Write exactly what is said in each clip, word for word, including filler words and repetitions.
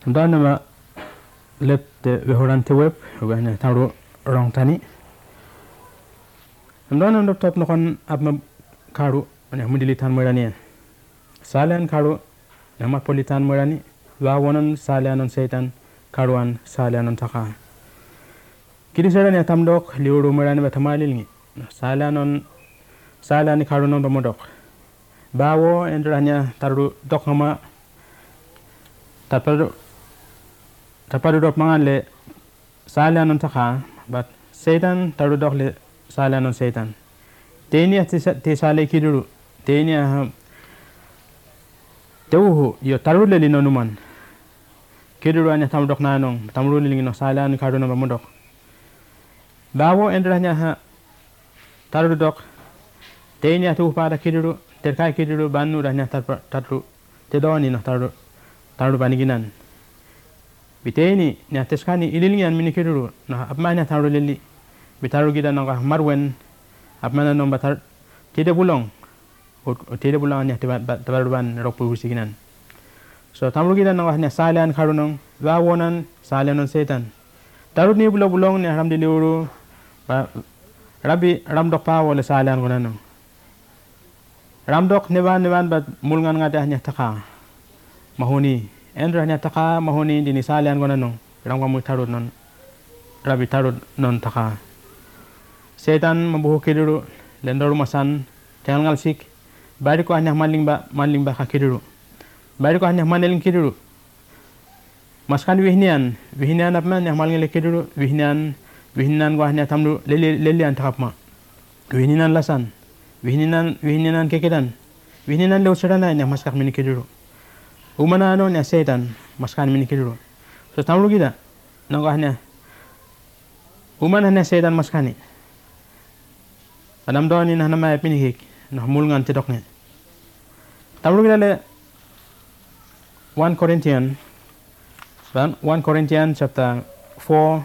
Då när man lette vi har inte webb och vi tar då långt tani. Då när man top någon ab man karu ne mudilitan morani. Salen karu nama politan morani. Wa wonan salen on setan karuan salen on taka. Kiri sera ne tamdok liuru morani batamalil ni. Salen on salen karu non domodok. Bawo endranya taru dok nama tapar tapar dok mangan le salen on taka but setan taru dok le salen on setan. Tenia te sale kiduru tenia teuhu yo taru le lino numan kiduru anya tamdok nanong tamru le lino salen karu no domodok. Bawo endranya ha taru dok tenia tu pada kiduru terkai kiduru banu ranya taru te doni no taru taru baniginan biteni nya teskani ililingan mini kiduru na apmanya taru leli bitaru gida no marwen apmana no batar tidak bulong tidak bulong nya tabaruban ropu usiginan so tamru gida no nya salian karunong wawonan salian on setan taru ni bulo bulong ni alhamdulillah rabi ramdok pa wala salian gonano ramdok nevan nevan bat mulngan ngada nya taka mahoni endra nya taka mahoni dini salian gonano rangwa mu tarut non rabi tarut non taka setan membuhu kiduru lendor masan jangan ngalsik bari ko hanya maling ba maling ba kiduru bari ko hanya maneling kiduru maskan wihnian wihnian apman yang maling le kiduru wihnian wihnian ko hanya tamdu leli lelian takapma wihnian lasan wihnian wihnian kekedan wihnian le usarana yang maskak mini kiduru umana no nya setan maskan mini kiduru so tamdu gida no hanya umana hanya setan maskani Adam doni na nama pinihik na mulngan tidoknya. Tahu kita le one Corinthians, one Corinthians chapter four,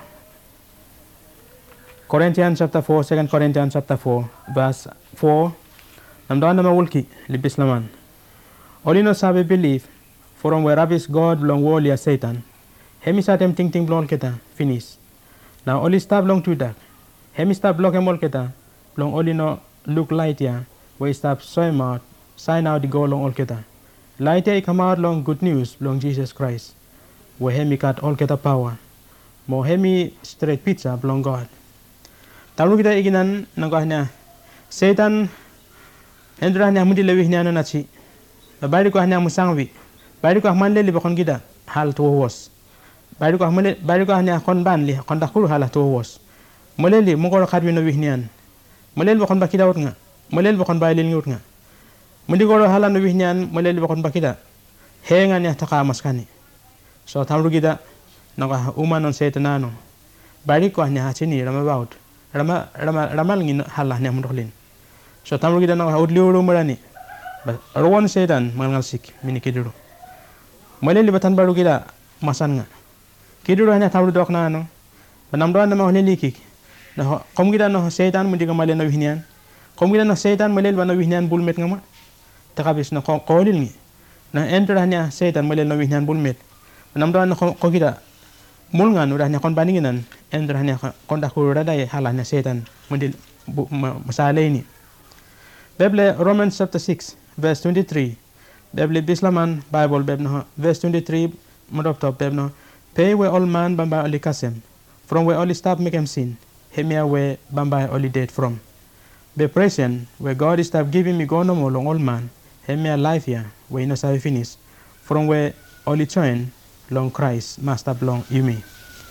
Corinthians chapter four, second Corinthians chapter four, verse four. Nam doni nama ulki libis laman. Only no sabe believe, from where rabbis God belong wall ya Satan. Hemi sa tem ting ting blong kita finish. Now only stop long to that. Hemi stop block emol kita. Long only no look light ya, we stop swim out, sign out the go long all kita. Light ya come out long good news long Jesus Christ. We hemi cut all kita power. Mo hemi straight pizza long God. Tahu kita ikinan nangkahnya Satan endra hanya mudi lebih nya naci. Bari ko hanya musangwi. Bari ko man leli bakon kita hal to was. Bari ko man bari ko hanya kon ban li kon dakuru hal to was. Moleli mo ko kadwi no wihnian. Molel bakon bakida wut nga molel bakon baylil ngut nga mundi goro halan wi nyan molel bakon bakida hengan ya taka maskani so tamru gida naga umanon setanano bari ko nya hachini rama baut rama rama ramal ngin halah nya mundolin so tamru gida naga udli uru murani rawon setan mangal sik mini kiduru molel batan baru gida masan nga kiduru nya tamru dok na no banam do na ma holeli kik nah kom gida no setan mundi gamale na wihnian kom gida no setan malel bana wihnian bulmet ngama takabis no qolil ni na entra hanya setan malel na wihnian bulmet nam do no ko gida mulngan udah nya kon baninginan entra hanya kon da ko rada halanya setan mundi masale ni Bible Romans chapter six verse twenty-three Bible Bislaman Bible bebno verse twenty-three modop top bebno pay we all man bamba ali kasem from we all stop make him sin Hemia where Bamba only date from. Be present where God is stop giving me go no more long old man. Hemia life here where you know say finish. From where only join long Christ must have long you me.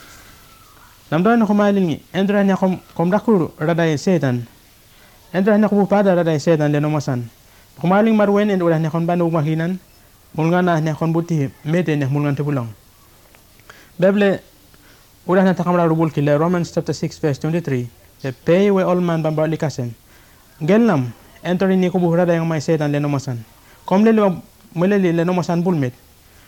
Nam do na kumaling ni endra nya kom kom dakuru raday setan. Endra nya ko pada raday setan le no masan. Kumaling marwen en ulah nya kon banu mahinan. Mulngana nya kon buti mete nya mulngan tebulong. Bible udah na takamra rubul kila Romans chapter six verse twenty-three say pay we all man bambali kasen gelnam enter ni ko buhra dayang may setan le nomasan kom le mele le nomasan bulmet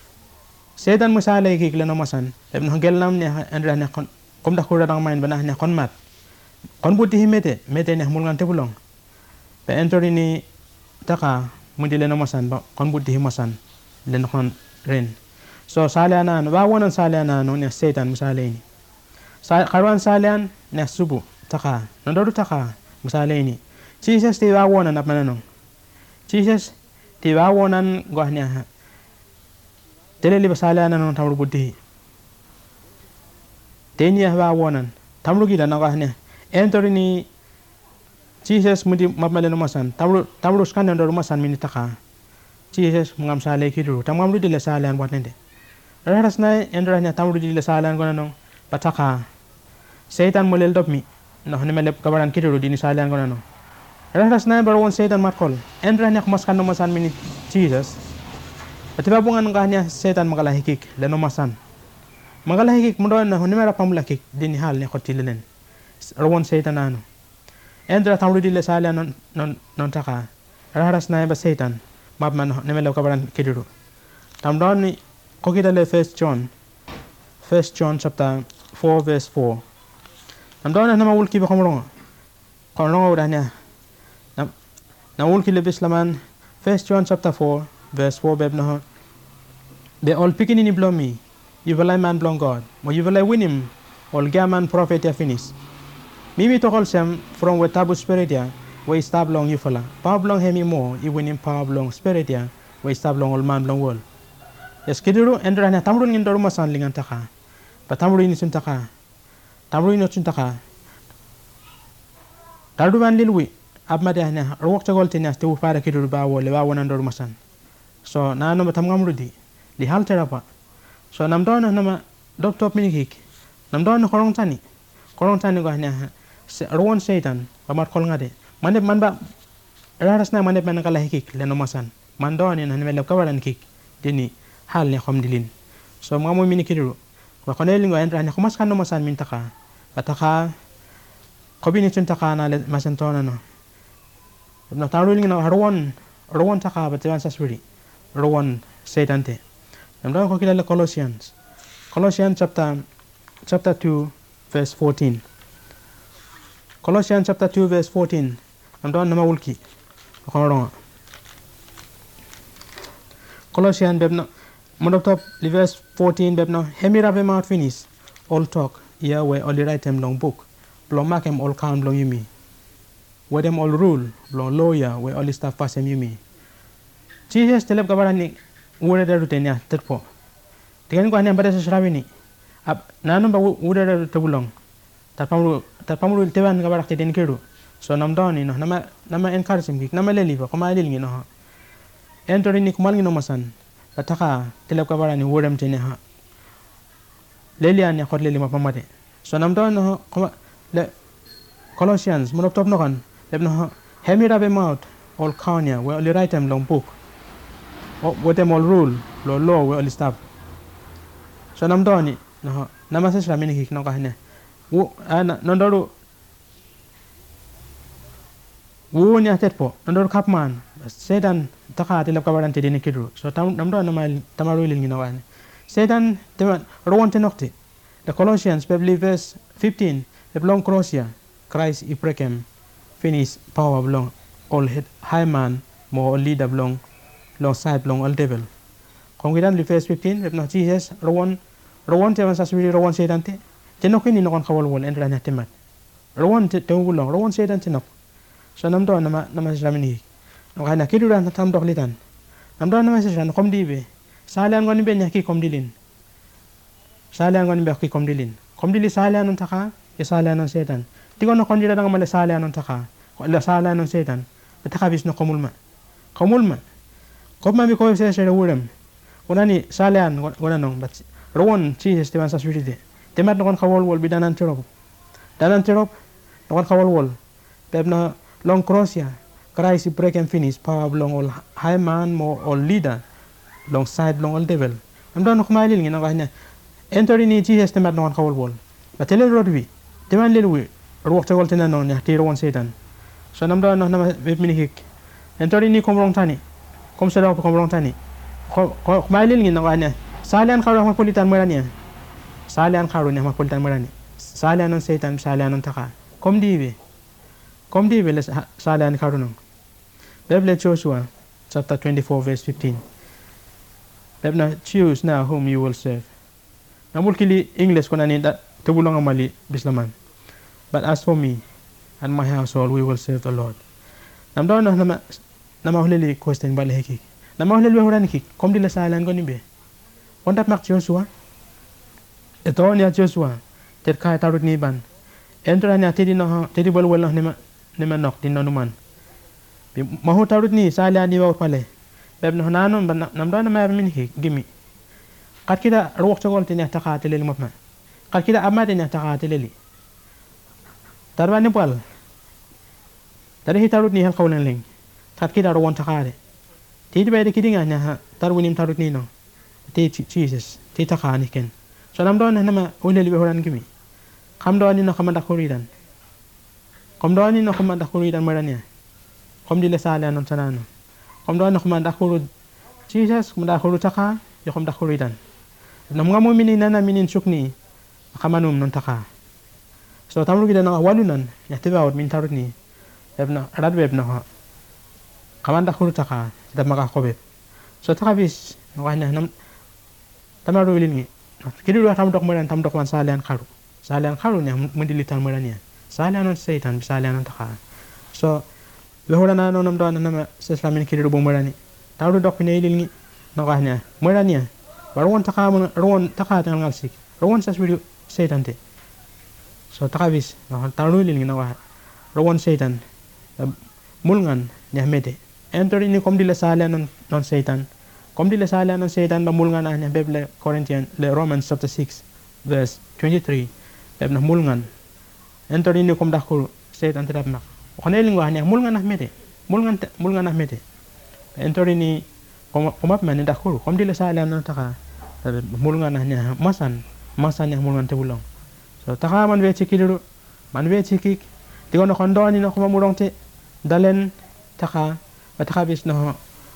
setan musala ikik le nomasan ebn gelnam ni endra ne kon kom da ko radang main banah ne kon mat kon buti himete mete ne mulngan tebulong pe enter ni taka mundi le nomasan kon buti himasan le non ren So salian anu ba wonan salian anu ne Satan misale ini. Sa karuan salian ne subu taka. Nandoru taka misale ini. Jesus ti ba wonan apa nanong. Jesus ti ba wonan gohnya. Tele li salian anu tamru budi. Tenya ba wonan tamru gida na gohnya. Entori ni Jesus mudi mabmale no masan. Tamru tamru skan nandoru masan mini taka. Jesus mengam sale kidu. Tamam lu dile salian buat nende. Raras na endrahnya tamru dile salian gona nong pataka. Satan molel dop mi. No ne mele kabaran kidu dini salian gona nong. Raras na baru Satan matkol. Endrahnya kemaskan no masan mini Jesus. Patiba bungan ngahnya Satan magalahikik leno masan. Magalahikik mudo na ne mera pamulakik dini hal ne khotilelen. Rawon Satan anu. Endra tamru dile salian non non non taka. Raras na ba Satan. Map man ne mele kabaran kidu. Tamdon ni ko kita le First John. First John chapter four verse four. Tamdon na mawul ki ba komrongo. Komrongo udahnya. Na nawul ki le bislaman First John chapter four verse four beb no. They all picking in blow me. You will I man blong God. Mo you will I win him. All gaman prophet ya finish. Mimi to call sem from with tabu spirit ya. We stab long you fella. Power blong hemi more. You win him power blong spirit ya. We stab long all man blong world. Yes kiduru endra na tamru ngin doru masan lingan taka. Pa tamru ini sun taka. Tamru ini sun taka. Tardu ban lilwi. Ab ma dah na rok chagol tinya stu para kiduru ba wole ba wonan doru masan. So na no batam ngamru di. Di hal terapa. So nam don na nama dop top mini hik. Nam don na korong tani. Korong tani go hanya rawon Satan pamat kol ngade. Mande man ba raras na mande man kala hik leno masan. Mando ni na mele kawalan kik. Dini hal ni khom dilin. So mga mo mini kiduru. Wa koneling go entra na kumas kan no masan min taka. Pataka kobini chun taka na masan tona no. Na taruling na harwan rawon taka batiwan sa swiri. Rawon Satan te. Namdo ko kilala Colossians. Colossians chapter chapter two verse fourteen. Colossians chapter two verse fourteen. Namdo na mawulki. Ko Colossians bebno modok top verse fourteen bebno hemira be mat finish all talk yeah we only write them long book blong make em all count blong yumi we them all rule blong lawyer we only staff pass em yumi Jesus telep kabarani ure da rutenya tetpo tigan ko ane bada sasrawini ab nanom ba ure da tebulong tapamru tapamru teban kabarak den kedu so namdoni no nama nama encourage mi nama leli ba koma leli no entori ni kumal ngino masan pataka telep kabarani wodam tene ha lelian ya khot leli mapamade so nam don no le Colossians monop top no kan lebno hemira be mouth all kanya we only write them long book o what them all rule lo law we only stop so nam don ni no namasa sramini hik no kahne wo ana nondoru wo nya tetpo nondoru kapman Satan taka tilap kabaran ti dini kidru so tam namdo namal tamarulil ginawan Satan teman rawon tenokti the Colossians probably verse fifteen the long crossia Christ iprekem finish power belong all head high man more leader belong long side belong all devil kongidan verse fifteen no Jesus rawon rawon teman saswiri rawon Satan te tenok ni nokon kawal wol endra na temat rawon te tewulong rawon Satan tenok so namdo nama nama jamini Wakana kiduran na tam doklitan. Namdo na message kom dibe. Salian ngoni be nyaki kom dilin. Salian ngoni be ki kom dilin. Kom dili salian non taka, ya salian non Satan. Tigo no kondira ng mala salian non taka. Wala salian non Satan. Pataka bis no komulma. Komulma. Kom mami ko se se wurem. Unani salian ngona nong but rawon Jesus tiwan sa swirite. Temat no kon kawol wol bidanan tirop. Danan tirop no kon kawol wol. Pebna long cross ya. Christ break and finish power long all high man more all leader long side long all devil am don ko mailil ngi nga ne enteri ni Jesus temat non kawol wol ba tele rodwi teman lelwi ro waxta wol tena non ya tiro won Satan so nam don na be mini hik enteri ni kom rong tani kom se do kom rong tani ko ko mailil ngi nga ne salian karo ma politan marani salian karo ne ma politan marani salian non Satan salian non taka kom dibe kom dibe le salian karo non Bible Joshua chapter twenty-four verse fifteen. Bebna choose now whom you will serve. Namul kili English ko na ni da tebulong amali bislaman. But as for me and my household, we will serve the Lord. Nam daw na nama nama hulili question bale heki. Nama hulili huran heki. Kom di la salan ko ni be. Kontak mak Joshua. Ito ni Joshua. Ter kai tarut ni ban. Entra ni atidi no tedi bol wala ni ma ni manok din no man. Mahu tarut ni salan ni wa pale. Beb no nanon nam daw na ma min heki gimi. Kat kita ruwak cokol tinya takati lili mapma. Kat kita amat tinya takati lili. Tarban ni pal. Tadi hitarut ni hal kaulan ling. Kat kita ruwan takade. Tidi bayar kidinga nya tarwinim tarut ni no. Ti Jesus. Ti takani ken. So nam doon na nama ulili behoran kimi. Kam doon ni no kamanda kuridan. Kam doon ni no kamanda kuridan maranya. Kam dile sala non sanano. Kam doon no kamanda kurud Jesus kamanda kurud taka. Yo kamanda kuridan. Nam nga mo minina na minin sukni. Kamanum non taka. So tamru kita na walunan. Ya tiba out min tarut ni. Ebna rad web na ha. Kamanda kurud taka. Kita makakobe. So takabis. Wahna nam tamaru ilingi. Kiri dua tam dok meran tam dok man salian karu. Salian karu ni mendilitan merania. Salian non setan salian non taka. So lehorana non nam doan nama seslamin kiri dua merani. Taru dok ni ilingi. Nawahnya merania. Baruan taka mon ruan taka tangal ngalsik. Ruan sasbiru setan te. So takabis. Taru ilingi nawah. Ruan setan. Mulngan ni mete. Enter ini kom dile salian non non setan. Kom dile salian non setan ba mulngan ah ni Bible Corinthian le Romans chapter six verse twenty-three. Bebna mulngan. Enter ini kom dakul setan terap mak. Koneling wah ni mulngan ah mete. Mulngan mulngan ah mete. Enter ini kom komap man dakul. Kom dile salian non taka. Mulngan ah ni masan masan yang mulngan tebulong. So taka man we chikiru man we chikik. Tigono kondo ni no komamurong te dalen taka batakabis no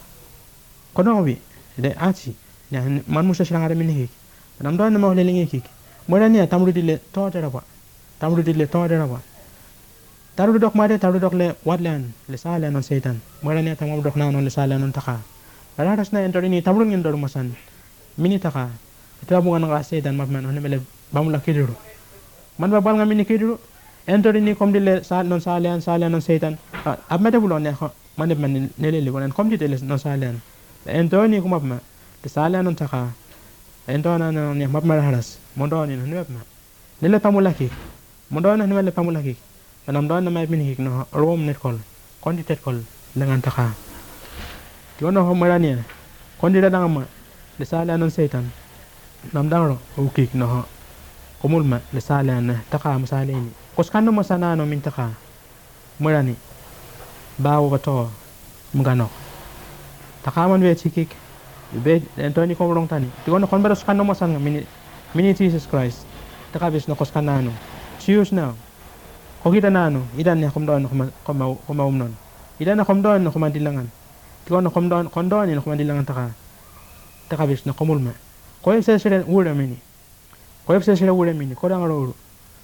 kono wi de achi ya man musa silang ada minhi nam do na mo lelingi kik mo ni tamru dile to de raba tamru dile to de raba taru dok made taru dok le wadlan le sala non setan mo ni tamru dok na non le sala non taka raras na enter ni tamru ngin do masan mini taka ito mo nga setan mapman on mele bamula kiduru man babal nga mini kiduru enter ni kom dile sal non sala sala non setan abmete bulon ne man man nelele wonan kom dile non sala Entoni kumapma tisala non taka entona non ya mapma haras mondoni no mapma nile pamulaki mondona no le pamulaki anam don na may minhik no rom net kol kondi tet kol lengan taka tiono ho marania kondi da ngama tisala non setan nam dangro ukik no komulma tisala na taka masale ni koskano masana no min taka marani bawo bato mugano takaman we chikik be Anthony ko rong tani tigono kon beros kan no masang mini mini Jesus Christ takabis no koskanano choose now ko kita nano idan ne kom don ko ma ko ma umnon idan na kom don ko mandilangan tigono kom don kon don ni ko mandilangan taka takabis no komulma ko se sere ura mini ko se sere ura mini ko dang ro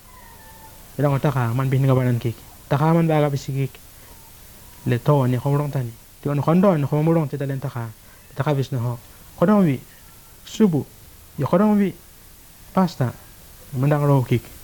idan taka man bin ngabanan kik takaman baga bisikik le to ni ko rong tani Tigono kondo no komurong te talenta ka takabis no ho kodong wi subu yo kodong wi pasta mandang ro kik